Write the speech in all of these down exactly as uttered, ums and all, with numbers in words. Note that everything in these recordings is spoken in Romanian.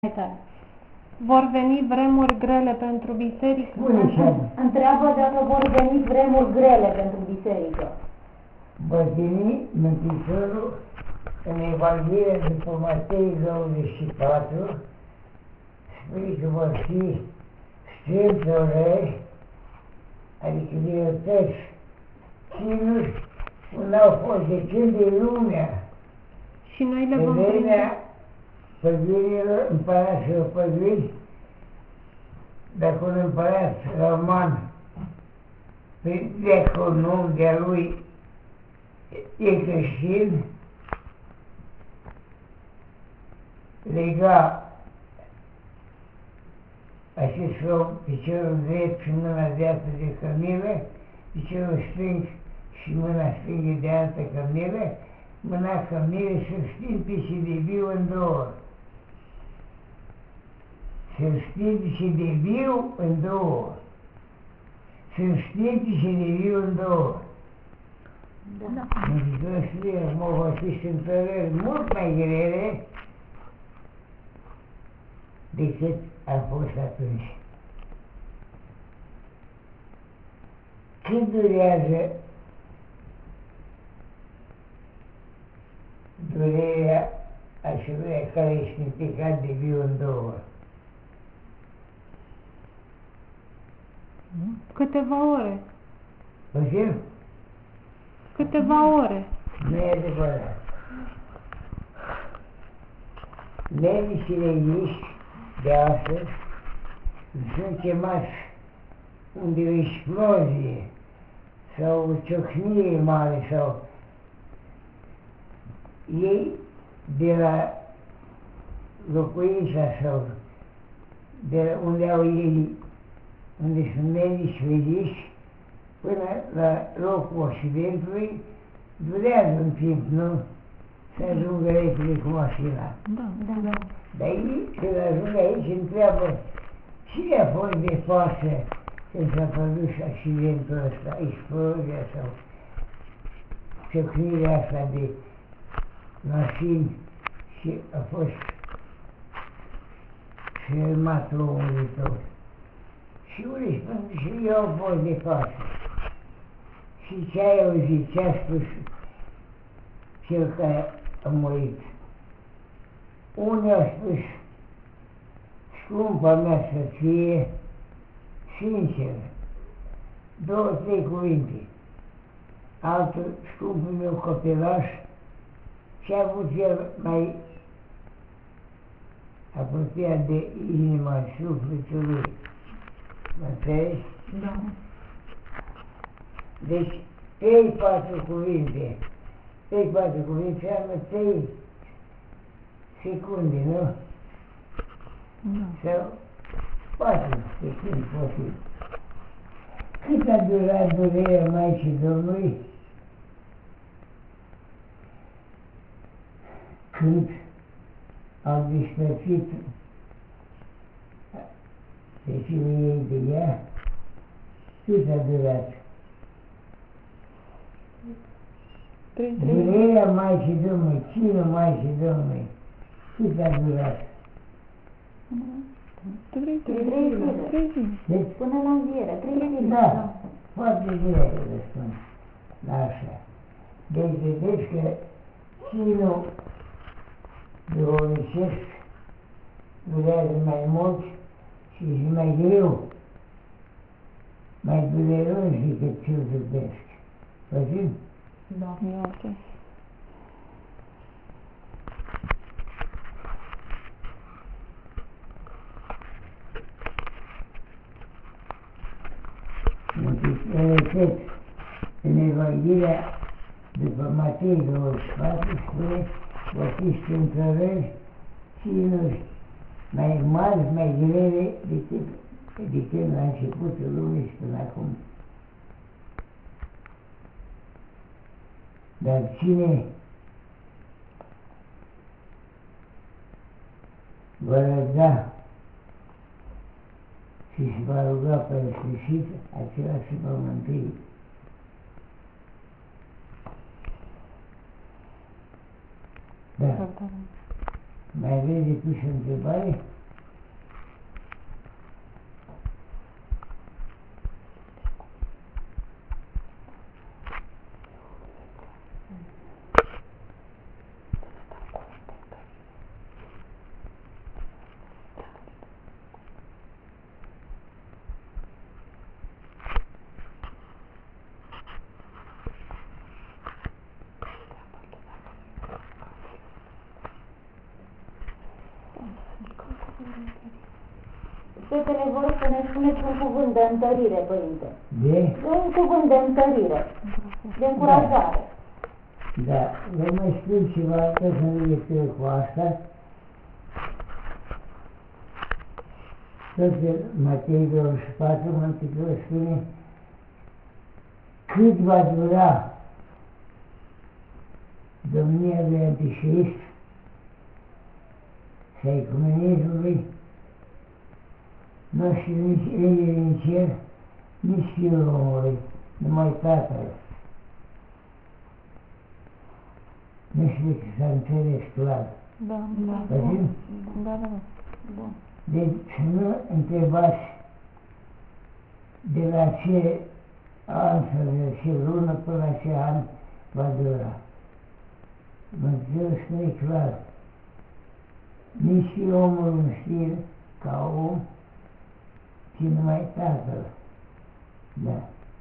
Vor veni vremuri grele pentru biserică? Întreabă dacă vor veni vremuri grele pentru biserică. Va veni Mântuitorul în Evanghelia după Matei douăzeci și patru, spune că vor fi strâmtorări, adică libertăți, ținuri, unde au fost de când de lumea. Și noi le de vom vremea prinde. pădurilor, împăraților păduri, dacă un împărat roman, de econom de-a lui, e creștin, lega acest om piciorul drept și mâna dreaptă de cămilă, piciorul stâng și mâna stângă de altă cămilă, mâna cămilă să-l stimpe și de viu în două. Să-l stimpe și de viu în două. Să-l stimpe și de viu în două. Da. Mântuitorul spune, acum vor fi strâmtorări mult mai grele decât a fost atunci. Cât durează durerea acelui care este picat de viu în două? Câteva ore. Păi Câteva ore. nu e adevărat. Medicii legiști de astăzi sunt chemați unde o explozie sau o ciocnire mare sau ei de la locuința sau de la unde au ei, unde sunt medici legiști, până la locul accidentului, durează un timp, nu? Să ajungă repede cu mașina. Da, Da, da. Dar ei, când ajung aici, întreabă cine a fost de față când s-a produs accidentul ăsta, explozia sau ciocnirea asta de mașini și a fost filmat omul de tot. Și unii spun și eu am fost de față. Și ce ai auzit, ce a spus cel care a murit? Unii au spus, scumpa mea să fie sincer, două, trei cuvinte. Altul, scumpul meu copilaș, ce a avut el mai apropiat de inima sufletului. Mă înțelegi? Da. Deci, trei, patru cuvinte, trei, patru cuvinte, înseamnă trei secunde, nu? Da. Sau patru secunde, poate. Cât a durat durerea Maicii Domnului? Când au despărțit pe fiul ei de ea, cât a durat? Trei, trei. Durerea Maicii Domnului, chinul Maicii Domnului, cât a durat? Trei, Trei trei, zile. trei zile. Deci, Până la înviere, trei zile. da, foarte greu răspund la așa. Deci vedeți că chinul duhovnicesc durează mai mult și e mai greu, mai dureros decât cel trupesc. Păzim? Da. Da, ok. Repet, în Evanghelia după Matei douăzeci și patru spune vor fi strâmtorări, ținuri mai mari, mai grele decât, decât la începutul lumii și până acum. Dar cine va răbda și se va ruga până la sfârșit, acela se va mântui. Da. Da, da. Mai aveți de pus întrebare? Fetele vor să ne spuneți un cuvânt de întărire, părinte. De? Un cuvânt de întărire, de încurajare. Da, vă mai spun ceva tot în legătură cu asta. Tot în Matei douăzeci și patru, Mântuitorul spune cât va dura domnia lui Anticrist și a ecumenismului, nu știu nici Îngerii în cer, nici Fiul omului, numai Tatăl. Nu știu că s-a înțeles clar. Da, da. Păzim? Da, da, da. Bun. Deci să nu întrebați de la ce an sau de ce lună până la ce an va dura. Mântuitorul spune clar, nici și omul nu știe ca om, ci numai Tatăl. Da.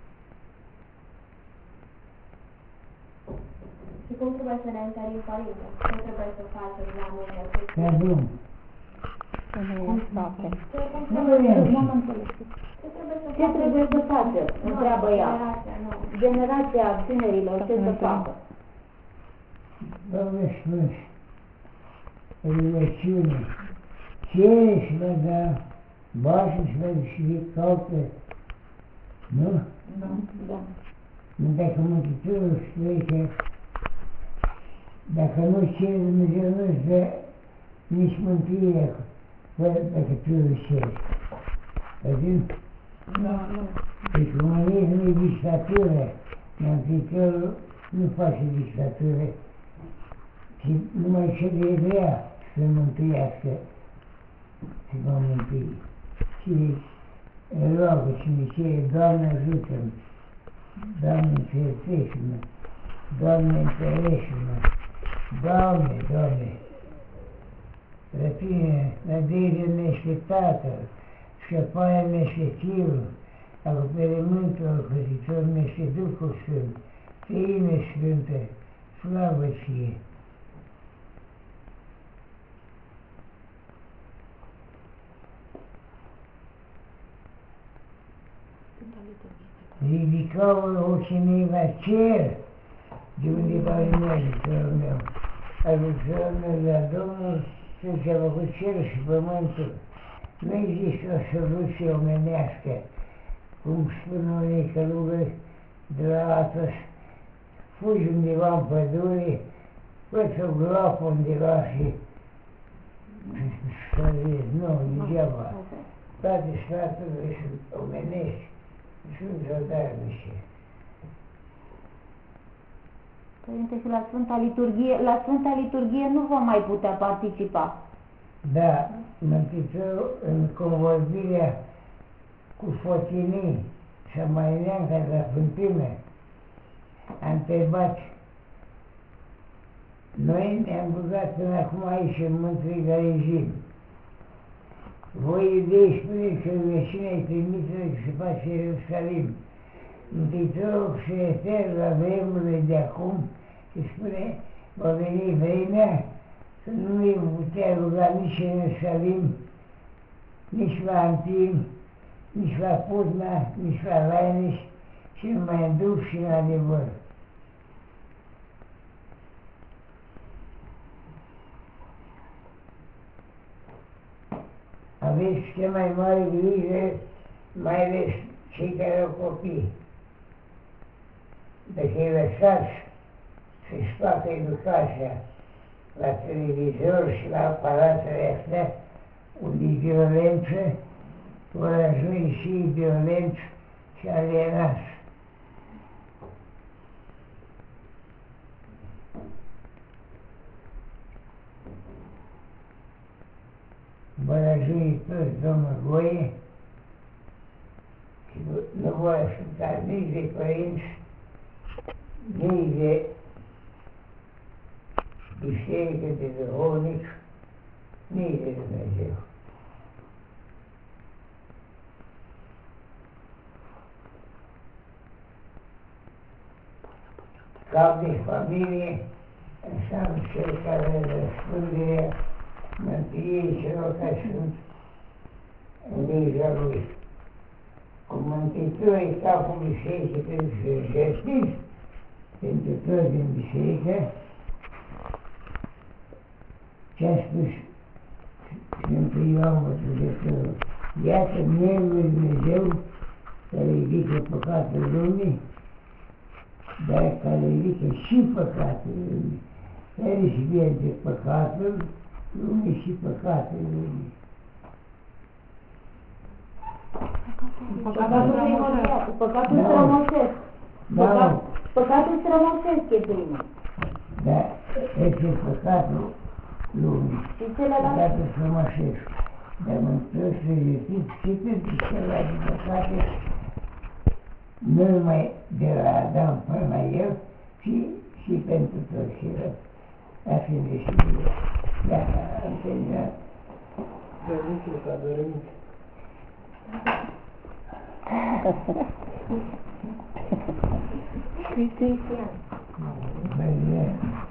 Și cum trebuie să ne întărim, părinte? Ce trebuie să facem la mine? Ca drum. Să ne scape. Nu vreau. Nu am înțeles. Ce trebuie să Ce trebuie să facă? Întreabă ea. Generația nouă. Generația tinerilor, ce să facă? Doamne Sfânt, rugăciune, cere și vă da, bași și vă și caută, nu? Da. Dacă Mântuitorul spune că dacă nu cere Dumnezeu nu-ți dă nici mântuirea fără dacă tu îl ceri. Văzim? Da, da. Deci comunismul e dictatură, Mântuitorul nu face dictatură, ci numai ce de vrea să mântuiască, să va mântui. Și roagă cine cere, Doamne ajută-mă, Doamne înțelepțește-mă, Doamne întărește-mă, Doamne, Doamne, răpine, nădejde nește Tatăl, scăparea nește Fiul, acoperământul păzitor nește Duhul Sfânt, Treime Sfântă, slavă ție! Ridicau ochii mei la cer, de unde va veni ajutorul meu. Ajutorul meu de la Domnul, Cel ce a făcut cerul și pământul. Nu există o soluție omenească, cum spun unii călugări de la Atos, fugi undeva în pădure, păți o groapă undeva și să vezi, nu, degeaba. Toate sfaturile sunt omenești. Sunt zadarnice. Părinte, și la Sfânta Liturghie, la Sfânta Liturghie nu vom mai putea participa. Da, Mântuitorul în convorbirea cu Fotinii și mai neancă de la fântână a întrebat, noi ne-am rugat până acum aici în Mântuirii la regim. Voi iudei spuneți că rugăciunea îi trimite că se face Ierusalim. Mântuitorul se referă la vremurile de acum și spune, va veni vremea să nu îi putea ruga nici în Ierusalim, nici la Antim, nici la Putna, nici la Laineș, ci numai în Duh și în adevăr. Aveți cea mai mare grijă, mai ales cei care au copii. Dacă îi lăsați să-și facă educația la televizor și la aparatele astea, unde e violență, vor ajunge și violenți și alienați. bărăjuitori domnul Goie și nu, nu voi asculta nici de părinți, nici de biserică, de duhovnic, nici de Dumnezeu. Cap de familie înseamnă cel care răspunde mântuirii celor care sunt în grija lui. Cu mântuitorii capul bisericii trebuie să jertfiți pentru toți din biserică ce a spus Sfântul Ioan Botezătorul. Iată Mielul lui Dumnezeu care ridică păcatul lumii, dar care ridică și păcatul lumii, care își vede păcatul lumii și păcatul lumii. Păcatul primordial, păcatul Da. strămoșesc. Da. Păcat- Păcatul strămoșesc e primul. Dar este păcatul lumii, Și celălalt? păcatul frămășesc. Dar Mântuitorul să iertiți și pentru celelalte păcate, nu numai de la Adam până la el, ci și pentru toți ceilalți. Asta e deschidere. Gata, am terminat. Părintele s-a dormit. Cristian. Bine.